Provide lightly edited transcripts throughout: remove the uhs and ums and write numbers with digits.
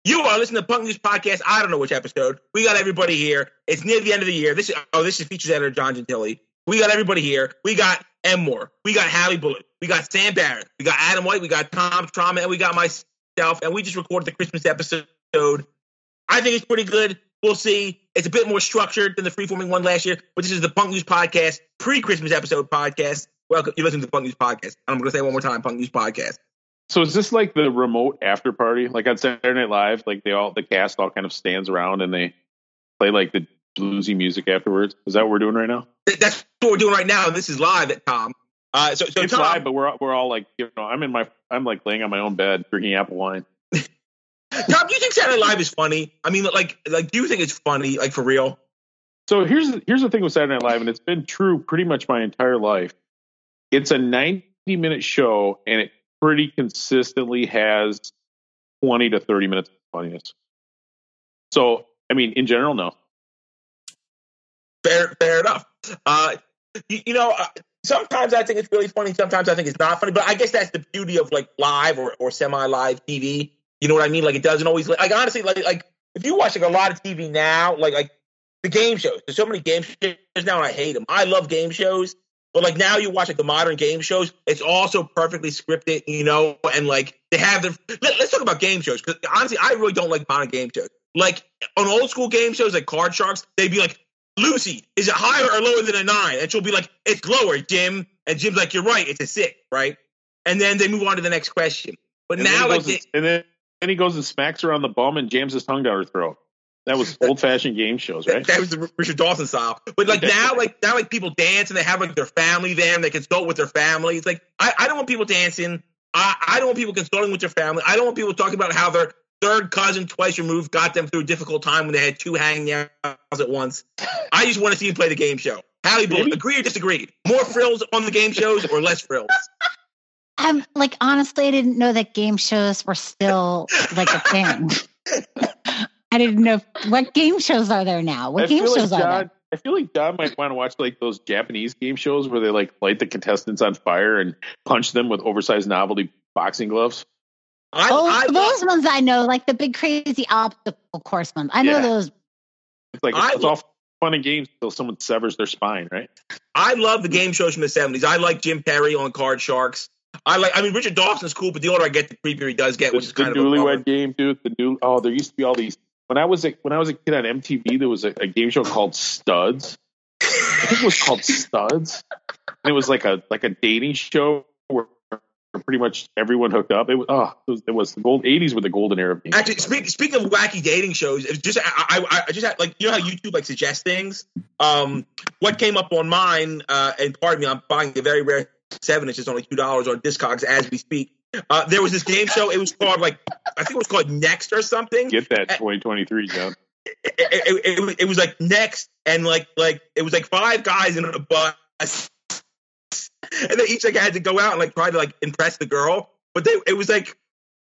You are listening to Punk News Podcast. I don't know which episode. We got everybody here. It's near the end of the year. This is features editor John Gentili. We got everybody here. We got M. Moore. We got Hallie Bullitt. We got Sam Barrett. We got Adam White. We got Tom Trauma. And we got myself. And we just recorded the Christmas episode. I think it's pretty good. We'll see. It's a bit more structured than the free-forming one last year. But this is the Punk News Podcast, pre-Christmas episode podcast. Welcome. You're listening to the Punk News Podcast. I'm going to say it one more time, Punk News Podcast. So is this like the remote after party? Like on Saturday Night Live, like the cast all kind of stands around and they play like the bluesy music afterwards? Is that what we're doing right now? That's what we're doing right now. This is live at Tom. So it's Tom, live, but we're all like, I'm like laying on my own bed drinking apple wine. Tom, do you think Saturday Night Live is funny? I mean, like, do you think it's funny, like for real? So here's the thing with Saturday Night Live, and it's been true pretty much my entire life. It's a 90-minute show, and it pretty consistently has 20 to 30 minutes of funniness. So, I mean, in general, no. Fair enough. Sometimes I think it's really funny. Sometimes I think it's not funny. But I guess that's the beauty of like live or semi-live TV. You know what I mean? Like it doesn't always like honestly like if you watch like a lot of TV now, like the game shows. There's so many game shows now, and I hate them. I love game shows. But like now you watch like the modern game shows, it's also perfectly scripted, and like they have let's talk about game shows, because honestly, I really don't like modern game shows. Like on old school game shows like Card Sharks, they'd be like, Lucy, is it higher or lower than a 9? And she'll be like, it's lower, Jim. And Jim's like, you're right, it's a 6, right? And then they move on to the next question. But and now then he goes and smacks her on the bum and jams his tongue down her throat. That was old-fashioned game shows, right? That was the Richard Dawson style. But like now people dance and they have like their family there and they consult with their family. It's like I don't want people dancing. I don't want people consulting with their family. I don't want people talking about how their third cousin twice removed got them through a difficult time when they had 2 hanging out at once. I just want to see them play the game show. Hallie Bull, agree or disagree? More frills on the game shows or less frills? Honestly, I didn't know that game shows were still like a thing. I didn't know what game shows are there now. What game shows are there? I feel like John might want to watch like those Japanese game shows where they like light the contestants on fire and punch them with oversized novelty boxing gloves. Those ones I know, like the big crazy obstacle course ones. I know those. It's like it's all fun and games until someone severs their spine, right? I love the game shows from the 70s. I like Jim Perry on Card Sharks. Richard Dawson's cool, but the older I get, the creepier he does get, which is kind of the newlywed game, dude. There used to be all these. When I was a kid on MTV, there was a game show called Studs. I think it was called Studs, and it was like a dating show where pretty much everyone hooked up. It was the gold 80s were the golden era of games. Actually, speaking of wacky dating shows, it's just I just had, like, how YouTube like suggests things. What came up on mine, and pardon me, I'm buying a very rare 7 inches, only $2 on Discogs as we speak. There was this game show. It was called I think it was called Next or something. Get that 2023, John. It was like Next, and like it was like 5 guys in a bus, and they each like had to go out and like try to like impress the girl. But it was like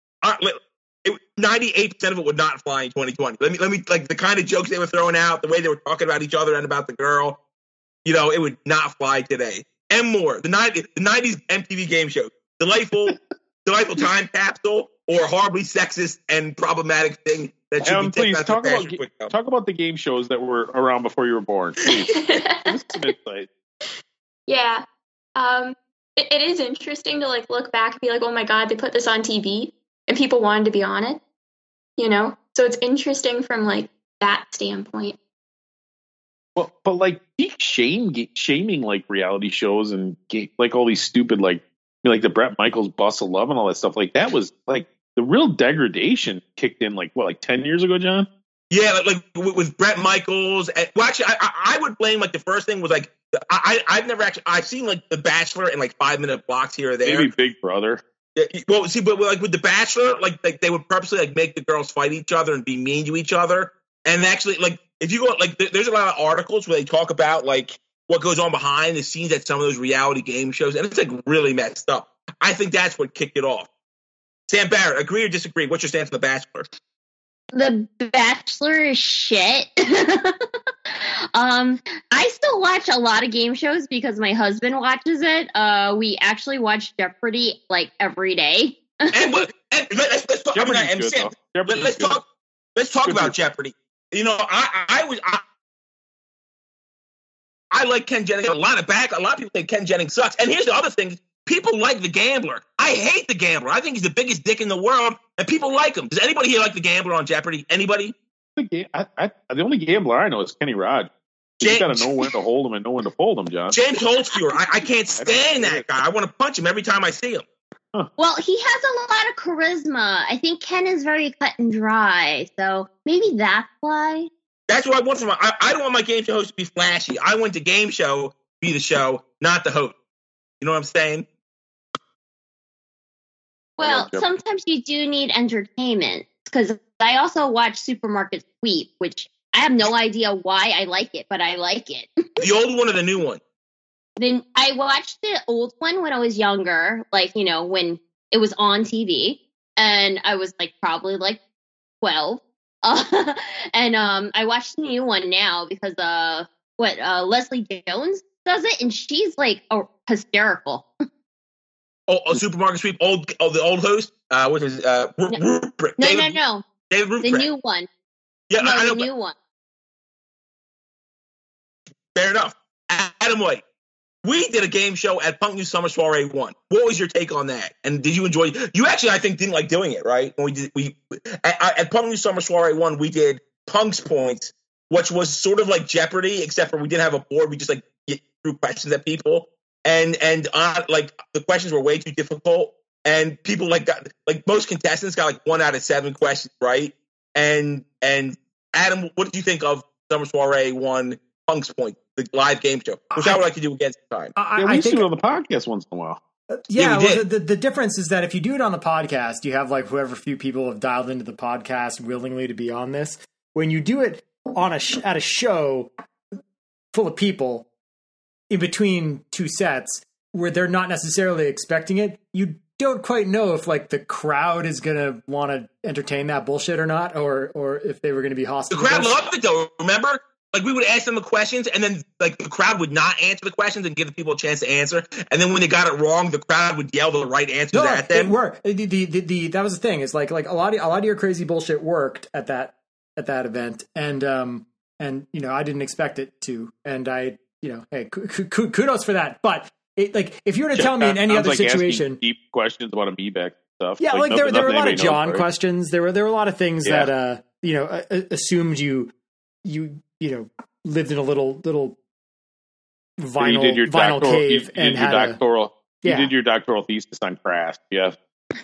98% of it would not fly in 2020. Let me like the kind of jokes they were throwing out, the way they were talking about each other and about the girl. It would not fly today. M. Moore, the 90s MTV game show, delightful time capsule, or horribly sexist and problematic thing that should be please talk about the game shows that were around before you were born. Please. Give us some insight. Yeah. It is interesting to like look back and be like, oh my God, they put this on TV and people wanted to be on it, So it's interesting from like that standpoint. Well, but like peak shaming like reality shows and like all these stupid like the Bret Michaels Bus of Love and all that stuff, like that was like the real degradation kicked in like 10 years ago, John? Yeah, like with Bret Michaels. Well, actually, I would blame like the first thing was like I've seen like The Bachelor in like 5-minute blocks here or there. Maybe Big Brother. Yeah, well, see, but like with The Bachelor, like they would purposely like make the girls fight each other and be mean to each other. And actually, like if you go like there's a lot of articles where they talk about like what goes on behind the scenes at some of those reality game shows, and it's like really messed up. I think that's what kicked it off. Sam Barrett, agree or disagree? What's your stance on The Bachelor? The Bachelor is shit. I still watch a lot of game shows because my husband watches it. We actually watch Jeopardy like every day. Let's talk. let's talk about Jeopardy. You know, I like Ken Jennings a lot of people think Ken Jennings sucks. And here's the other thing. People like The Gambler. I hate The Gambler. I think he's the biggest dick in the world, and people like him. Does anybody here like The Gambler on Jeopardy? Anybody? The only gambler I know is Kenny Rogers. You got to know when to hold him and know when to fold him, John. James Holtzclaw. I can't stand that guy. I want to punch him every time I see him. Huh. Well, he has a lot of charisma. I think Ken is very cut and dry, so maybe that's why. That's what I want from him. I don't want my game show host to be flashy. I want the game show to be the show, not the host. You know what I'm saying? Well, sometimes you do need entertainment, because I also watch Supermarket Sweep, which I have no idea why I like it, but I like it. The old one or the new one? Then I watched the old one when I was younger, like, you know, when it was on TV, and I was like probably like 12. And I watched the new one now because Leslie Jones does it, and she's like hysterical. Supermarket Sweep, the old host? What is Rupert? No. David Rupert. The new one. Yeah, no, I know. The new one. Fair enough. Adam White. We did a game show at Punk News Summer Soiree 1. What was your take on that? And did you enjoy it? You actually, I think, didn't like doing it, right? When at Punk News Summer Soiree 1, we did Punk's Points, which was sort of like Jeopardy, except for we didn't have a board. We just like threw questions at people, and like the questions were way too difficult, and people got most contestants got like 1 out of 7 questions right. And Adam, what did you think of Summer Soiree 1 Punk's Point, the live game show, which I would like to do again sometime? We used to do it on the podcast once in a while. The difference is that if you do it on the podcast, you have like whoever few people have dialed into the podcast willingly to be on this. When you do it on at a show full of people in between 2 sets where they're not necessarily expecting it, you don't quite know if like the crowd is going to want to entertain that bullshit or not, or if they were going to be hostile. The crowd loved it though. Remember? Like, we would ask them the questions, and then, like, the crowd would not answer the questions and give the people a chance to answer. And then when they got it wrong, the crowd would yell the right answers at them. It worked. That was the thing. It's like a lot of your crazy bullshit worked at that event, and you know, I didn't expect it to, and I, you know, hey, kudos for that. But if you were to tell me in any other situation, deep questions about amoeba stuff. Yeah, like there were a lot of John questions. There were a lot of things that you know, assumed you lived in a little vinyl cave and had doctoral. You did your doctoral thesis on Crash, yes.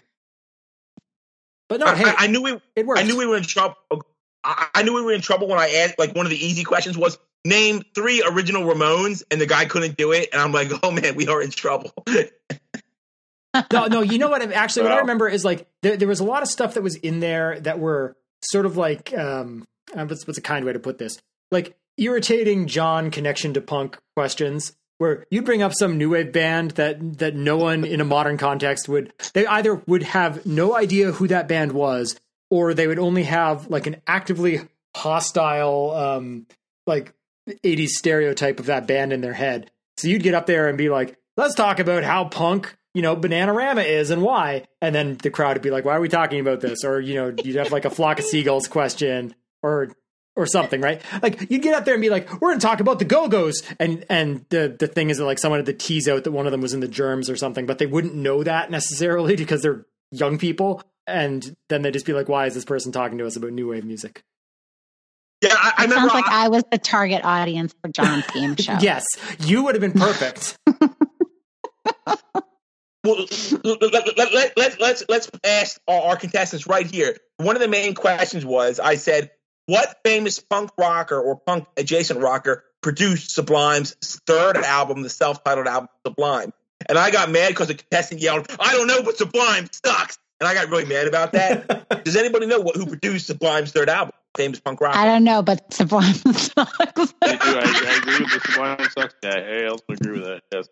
But no, I knew it worked. I knew we were in trouble. I knew we were in trouble when I asked. Like, one of the easy questions was name 3 original Ramones, and the guy couldn't do it, and I'm like, oh man, we are in trouble. No, you know what? Actually, what I remember is like there was a lot of stuff that was in there that were sort of like what's a kind way to put this? Like irritating John connection to punk questions, where you'd bring up some new wave band that no one in a modern context they either would have no idea who that band was, or they would only have like an actively hostile like 80s stereotype of that band in their head. So you'd get up there and be like, let's talk about how punk, you know, Bananarama is and why. And then the crowd would be like, why are we talking about this? Or, you know, you'd have like a Flock of Seagulls question or something, right? Like, you'd get up there and be like, we're going to talk about the Go-Go's. And the thing is that like someone had to tease out that one of them was in the Germs or something, but they wouldn't know that necessarily because they're young people. And then they'd just be like, why is this person talking to us about new wave music? Yeah, I remember. Sounds like I was the target audience for John's game show. Yes, you would have been perfect. Well, let's ask our contestants right here. One of the main questions was, I said, what famous punk rocker or punk adjacent rocker produced Sublime's 3rd album, the self-titled album Sublime? And I got mad because the contestant yelled, I don't know, but Sublime sucks. And I got really mad about that. Does anybody know who produced Sublime's 3rd album, famous punk rocker? I don't know, but Sublime sucks. I agree with the Sublime sucks guy. I also agree with that, yes.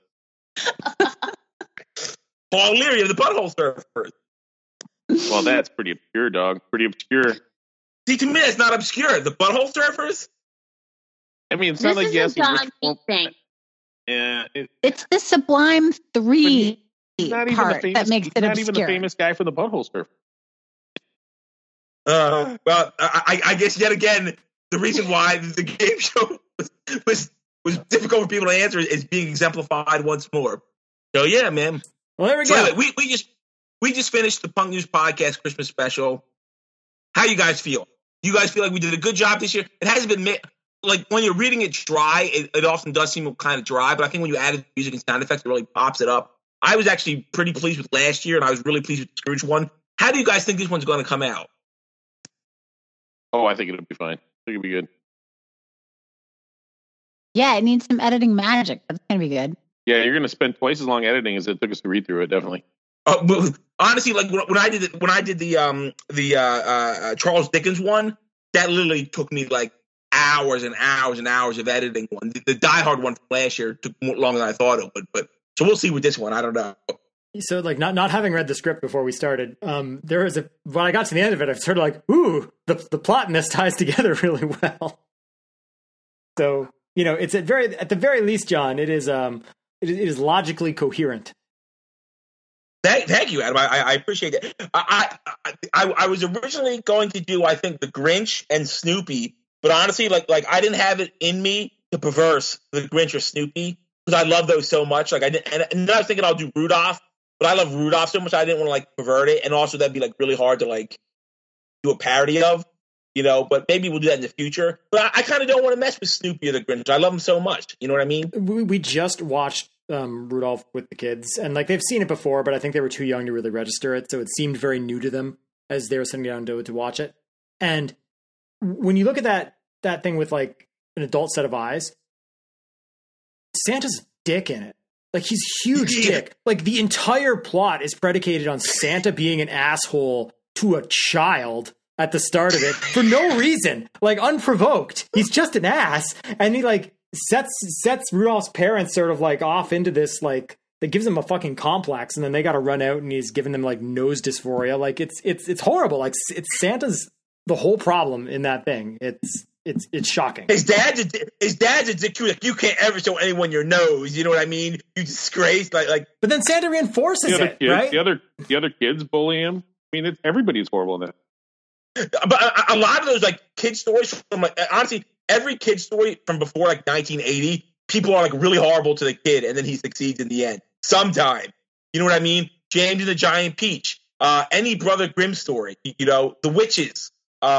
Paul Leary of the Butthole Surfers. Well, that's pretty obscure, dog. Pretty obscure. See, to me, it's not obscure. The Butthole Surfers? I mean, it's not like this is a John Pete thing. Yeah. It's the Sublime 3 not even part the famous, that makes it not obscure. Even the famous guy from the Butthole Surfers. Well, I guess yet again the reason why the game show was difficult for people to answer is being exemplified once more. So yeah, man. Well, there we go. Anyway, we just finished the Punk News Podcast Christmas special. How you guys feel? Do you guys feel like we did a good job this year? It hasn't been like when you're reading it dry, it often does seem kind of dry. But I think when you added music and sound effects, it really pops it up. I was actually pretty pleased with last year, and I was really pleased with the Scrooge one. How do you guys think this one's going to come out? Oh, I think it'll be fine. I think it'll be good. Yeah, it needs some editing magic, but it's going to be good. Yeah, you're going to spend twice as long editing as it took us to read through it, definitely. But honestly, like when I did the Charles Dickens one, that literally took me like hours and hours and hours of editing. One, the Die Hard one from last year took more longer than I thought it would. But so we'll see with this one. I don't know. So like not having read the script before we started, there was when I got to the end of it, I was sort of like, ooh, the plot in this ties together really well. So it's at the very least, John, it is logically coherent. Thank you, Adam. I appreciate it. I was originally going to do, I think, the Grinch and Snoopy, but honestly, like I didn't have it in me to perverse the Grinch or Snoopy because I love those so much. Like and then I was thinking I'll do Rudolph, but I love Rudolph so much I didn't want to like pervert it, and also that'd be like really hard to like do a parody of, But maybe we'll do that in the future. But I kind of don't want to mess with Snoopy or the Grinch. I love them so much. You know what I mean? We just watched Rudolph with the kids, and like they've seen it before, but I think they were too young to really register it, so it seemed very new to them as they were sitting down to watch it. And when you look at that thing with like an adult set of eyes, Santa's dick in it. Like he's huge dick. Like the entire plot is predicated on Santa being an asshole to a child at the start of it for no reason, like unprovoked. He's just an ass, and he like sets Rudolph's parents sort of like off into this like that gives them a fucking complex, and then they got to run out, and he's giving them like nose dysphoria. Like it's horrible. Like it's Santa's the whole problem in that thing. It's shocking. His dad's a dick too. Like you can't ever show anyone your nose. You know what I mean? You disgrace like. But then Santa reinforces it, right? The other kids bully him. I mean, everybody's horrible in that. But a lot of those like kid stories from like honestly every kid story from before like 1980, people are like really horrible to the kid, and then he succeeds in the end. Sometime, you know what I mean? James and the Giant Peach, any Brother Grimm story, The Witches,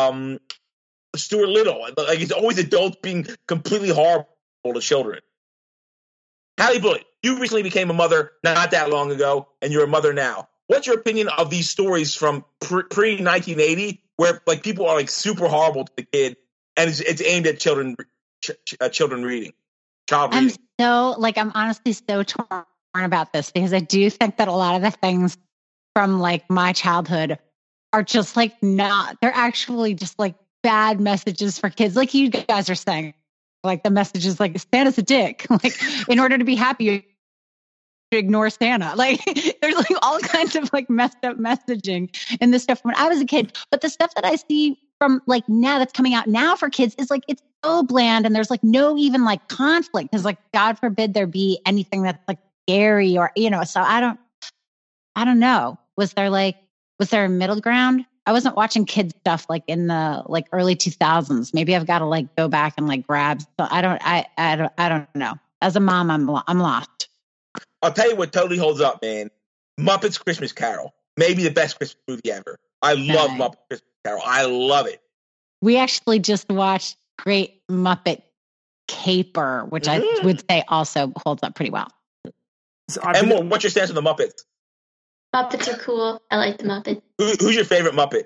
Stuart Little. Like it's always adults being completely horrible to children. Hallie Bullitt, you recently became a mother not that long ago, and you're a mother now. What's your opinion of these stories from pre-1980 where like people are like super horrible to the kid, and it's aimed at children reading, child reading? I'm honestly so torn about this because I do think that a lot of the things from like my childhood are just like they're actually just like bad messages for kids. Like you guys are saying, like the message is like Santa's a dick. Like in order to be happy, ignore Santa. Like there's like all kinds of like messed up messaging in this stuff when I was a kid. But the stuff that I see from like now that's coming out now for kids is like it's so bland, and there's like no even like conflict because like God forbid there be anything that's like scary or so I don't know. Was there a middle ground? I wasn't watching kids stuff like in the like early 2000s. Maybe I've got to like go back and like grab. So I don't know. As a mom, I'm lost. I'll tell you what totally holds up, man. Muppets Christmas Carol. Maybe the best Christmas movie ever. I love Muppets Christmas Carol. I love it. We actually just watched Great Muppet Caper, which I would say also holds up pretty well. So, and what's your stance on the Muppets? Muppets are cool. I like the Muppets. Who's your favorite Muppet?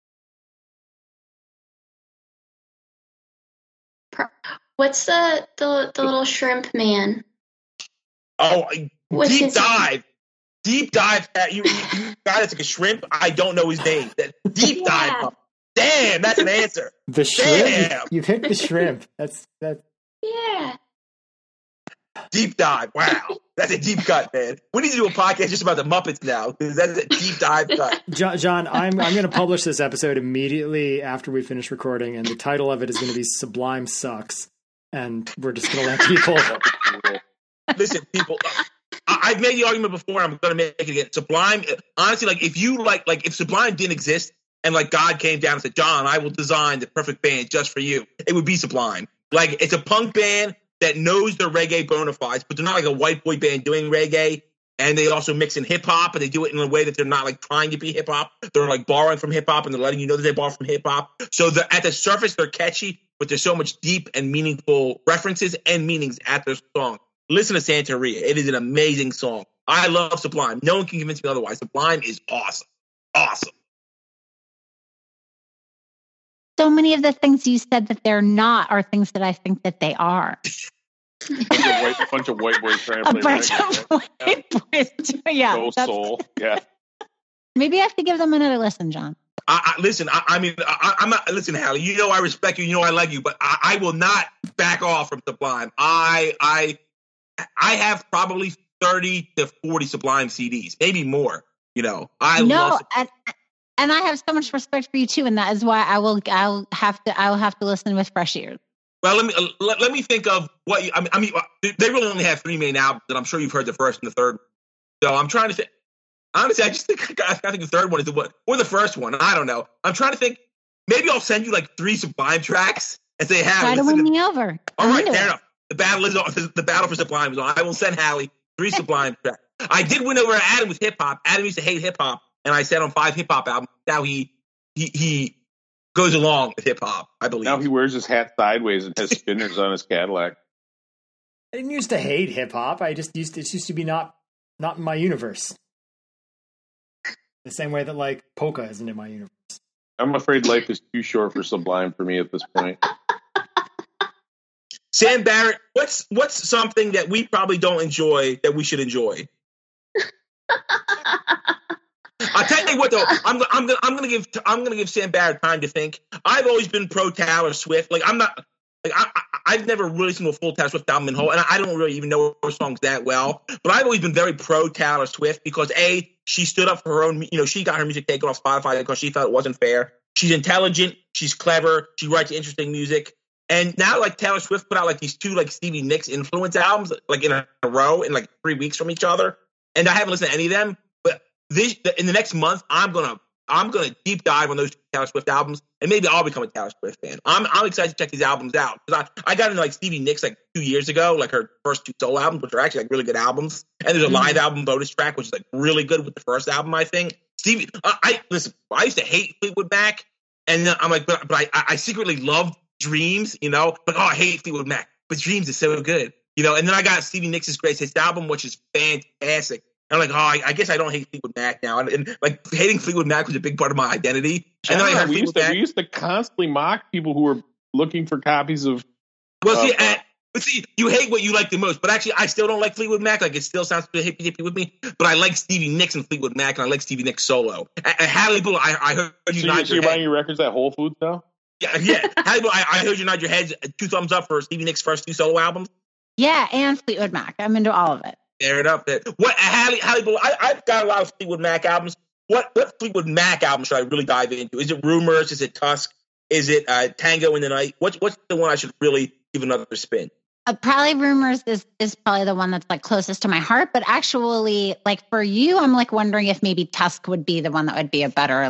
What's the little shrimp man? Oh, Deep Dive. Deep Dive. You guy that's like a shrimp. I don't know his name. Deep Dive. Damn, that's an answer. The shrimp. Damn. You picked the shrimp. That's. Yeah. Deep Dive. Wow. That's a deep cut, man. We need to do a podcast just about the Muppets now, because that's a deep dive cut. John, I'm going to publish this episode immediately after we finish recording, and the title of it is going to be Sublime Sucks. And we're just going to let people... Listen, people, I've made the argument before, and I'm going to make it again. Sublime, honestly, like, if you if Sublime didn't exist, and like God came down and said, John, I will design the perfect band just for you, it would be Sublime. Like, it's a punk band that knows their reggae bona fides, but they're not like a white boy band doing reggae. And they also mix in hip hop, and they do it in a way that they're not like trying to be hip hop. They're like borrowing from hip hop, and they're letting you know that they borrow from hip hop. So at the surface, they're catchy, but there's so much deep and meaningful references and meanings at their song. Listen to Santeria. It is an amazing song. I love Sublime. No one can convince me otherwise. Sublime is awesome. Awesome. So many of the things you said that they're not are things that I think that they are. bunch of white boys trying to play white boys. Yeah. No soul. Yeah. Maybe I have to give them another listen, John. Listen, I'm not. Listen, Hallie. You know I respect you. You know I like you, but I will not back off from Sublime. I have probably 30 to 40 Sublime CDs, maybe more. You know, love Sublime. And I have so much respect for you too, and that is why I'll have to listen with fresh ears. Well, let me think of what you, I mean. They really only have 3 main albums, and I'm sure you've heard the first and the third. So I'm trying to think. Honestly, I think the third one is the one, or the first one. I don't know. I'm trying to think. Maybe I'll send you like 3 Sublime tracks and say, "Hallie, try to win me over." All right, fair enough. The battle is on. The battle for Sublime is on. I will send Hallie 3 Sublime tracks. I did win over Adam with hip hop. Adam used to hate hip hop, and I said on 5 hip hop albums. Now he goes along with hip hop, I believe. Now he wears his hat sideways and has spinners on his Cadillac. I didn't used to hate hip hop. It used to be not in my universe. The same way that like polka isn't in my universe. I'm afraid life is too short for Sublime for me at this point. Sam Barrett, what's something that we probably don't enjoy that we should enjoy? I'll tell you what though, I'm gonna give Sam Barrett time to think. I've always been pro Taylor Swift. Like I've never really listened to a full Taylor Swift album in whole, and I don't really even know her songs that well. But I've always been very pro Taylor Swift because she stood up for her own. You know, she got her music taken off Spotify because she felt it wasn't fair. She's intelligent. She's clever. She writes interesting music. And now, like Taylor Swift put out like these 2 like Stevie Nicks influence albums like in a row in like 3 weeks from each other. And I haven't listened to any of them. But in the next month, I'm gonna deep dive on those Taylor Swift albums, and maybe I'll become a Taylor Swift fan. I'm excited to check these albums out because I got into like Stevie Nicks like 2 years ago, like her first 2 solo albums, which are actually like really good albums. And there's a live album bonus track, which is like really good with the first album, I think. Stevie, listen, I used to hate Fleetwood Mac, and then I'm like, but I secretly loved Dreams, you know. But I hate Fleetwood Mac, but Dreams is so good, you know. And then I got Stevie Nicks' Greatest Hits album, which is fantastic. And I'm like, I guess I don't hate Fleetwood Mac now. And like hating Fleetwood Mac was a big part of my identity. And then I heard we used to constantly mock people who were looking for copies of. Well, see, you hate what you like the most. But actually, I still don't like Fleetwood Mac. Like it still sounds hippie with me. But I like Stevie Nicks and Fleetwood Mac, and I like Stevie Nicks solo. And Hallie Bull, I heard you nod your head. So you're buying your records at Whole Foods now? Yeah. Hallie Bull, I heard you nod your head. 2 thumbs up for Stevie Nicks' first 2 solo albums. Yeah, and Fleetwood Mac. I'm into all of it. Fair enough. What Hallie Bull? I've got a lot of Fleetwood Mac albums. What Fleetwood Mac album should I really dive into? Is it Rumors? Is it Tusk? Is it Tango in the Night? What's the one I should really give another spin? Probably Rumors is probably the one that's like closest to my heart. But actually, like for you, I'm like wondering if maybe Tusk would be the one that would be a better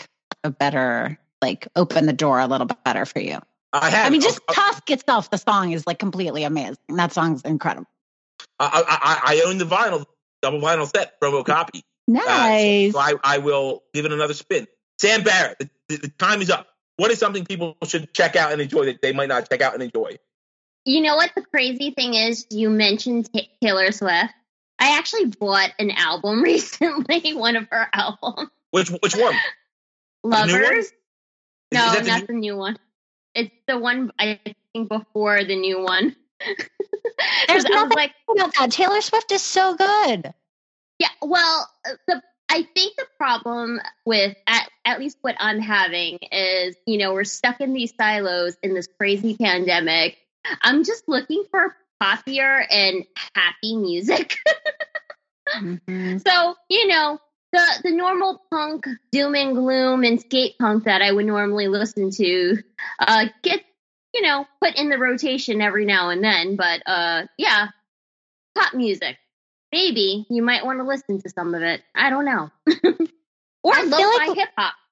open the door a little bit better for you. I mean, just Tusk itself, the song is like completely amazing. That song's incredible. I own the double vinyl set, promo copy. Nice. So I will give it another spin. Sam Barrett, the time is up. What is something people should check out and enjoy that they might not check out and enjoy? You know what the crazy thing is? You mentioned Taylor Swift. I actually bought an album recently, one of her albums. Which one? Lovers? No, not the new one. It's the one I think before the new one. There's nothing about that. Taylor Swift is so good. Yeah, well, I think the problem with at least what I'm having is, we're stuck in these silos in this crazy pandemic. I'm just looking for poppier and happy music. Mm-hmm. So, the normal punk doom and gloom and skate punk that I would normally listen to gets, put in the rotation every now and then. But, pop music. Maybe you might want to listen to some of it. I don't know. Or lo-fi hip-hop.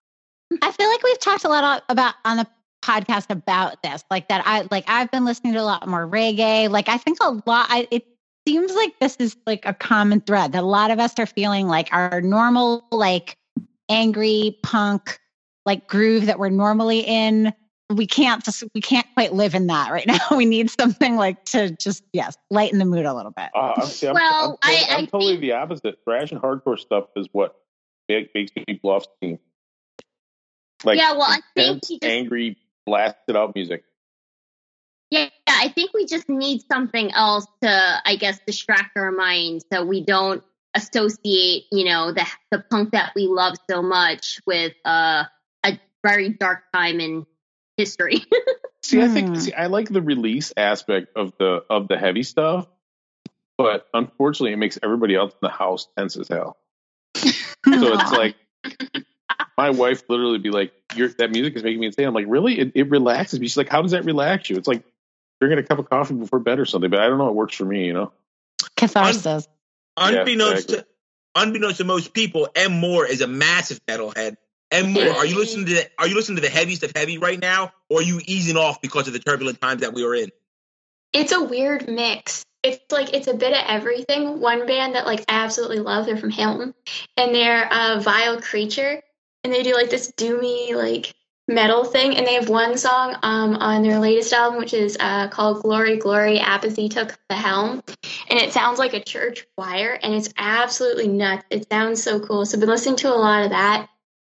I feel like we've talked a lot about on the podcast about this, like that. I've been listening to a lot more reggae. Like I think a lot. It seems like this is like a common thread that a lot of us are feeling like our normal, like angry punk, like groove that we're normally in. We can't quite live in that right now. We need something like to just lighten the mood a little bit. I'm totally think the opposite. Thrash and hardcore stuff is what makes people off steam. Like I think angry, blasted out music. Yeah, I think we just need something else to, I guess, distract our minds so we don't associate, the punk that we love so much with a very dark time in history. I like the release aspect of the heavy stuff, but unfortunately, it makes everybody else in the house tense as hell. So it's like my wife literally be like, "That music is making me insane." I'm like, "Really? It relaxes me." She's like, "How does that relax you?" It's like drinking a cup of coffee before bed or something. But I don't know. It works for me, Catharsis. Unbeknownst to most people, M. Moore is a massive metalhead. M. Moore, are you listening to the heaviest of heavy right now, or are you easing off because of the turbulent times that we were in? It's a weird mix. It's a bit of everything. One band that I absolutely love, they're from Hamilton, and they're Vile Creature, and they do this doomy metal thing, and they have one song on their latest album which is called Glory Glory Apathy Took the Helm, and it sounds like a church choir, and it's absolutely nuts. It sounds so cool. So I've been listening to a lot of that.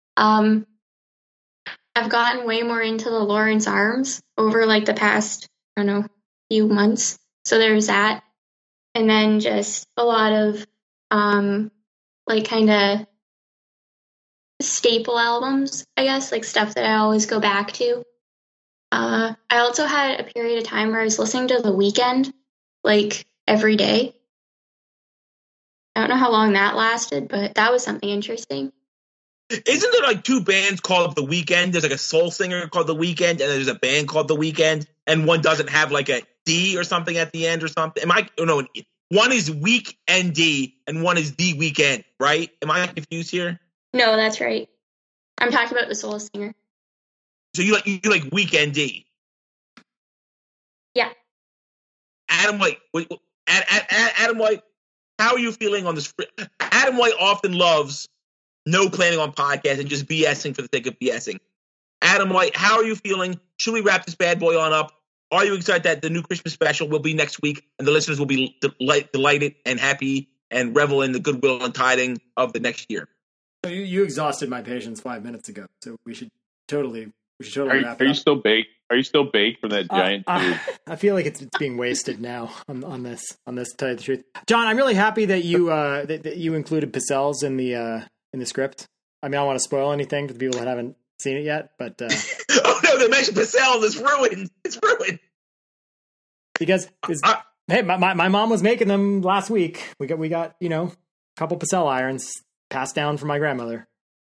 I've gotten way more into the Lawrence Arms over the past, few months. So there's that. And then just a lot of kind of staple albums, I guess, stuff that I always go back to. I also had a period of time where I was listening to The Weeknd every day. I don't know how long that lasted, but that was something interesting. Isn't there two bands called The Weeknd? There's a soul singer called The Weeknd, and there's a band called The Weeknd, and one doesn't have a D or something at the end or something. One is Week and D, and one is The Weeknd, right? Am I confused here? No, that's right. I'm talking about the soul singer. So you like Week and D? Yeah. Adam White. Adam White, how are you feeling on this? Adam White often loves no planning on podcast and just BSing for the sake of BSing. Adam White, how are you feeling? Should we wrap this bad boy on up? Are you excited that the new Christmas special will be next week and the listeners will be delighted and happy and revel in the goodwill and tiding of the next year? You exhausted my patience 5 minutes ago, so we should totally wrap it up. Are you still baked? Are you still baked from that giant tube? I feel like it's being wasted now on this. To tell you the truth, John, I'm really happy that you that you included Picels in the script. I mean, I don't want to spoil anything for the people that haven't seen it yet, but oh no, they mentioned Picels. It's ruined. It's ruined. Because hey, my mom was making them last week. We got a couple Picel irons passed down from my grandmother.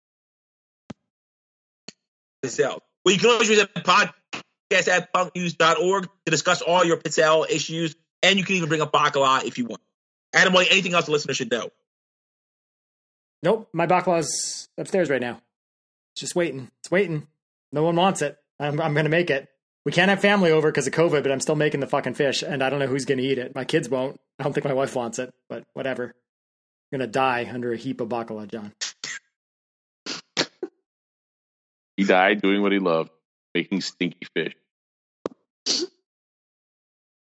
Picel. Well, you can always use a podcast at punknews.org to discuss all your Picel issues, and you can even bring up Bacala if you want. Adam, anything else the listener should know? Nope, my Bacala's upstairs right now. It's just waiting. It's waiting. No one wants it. I'm going to make it. We can't have family over because of COVID, but I'm still making the fucking fish, and I don't know who's going to eat it. My kids won't. I don't think my wife wants it, but whatever. I'm going to die under a heap of Bacala, John. He died doing what he loved, making stinky fish.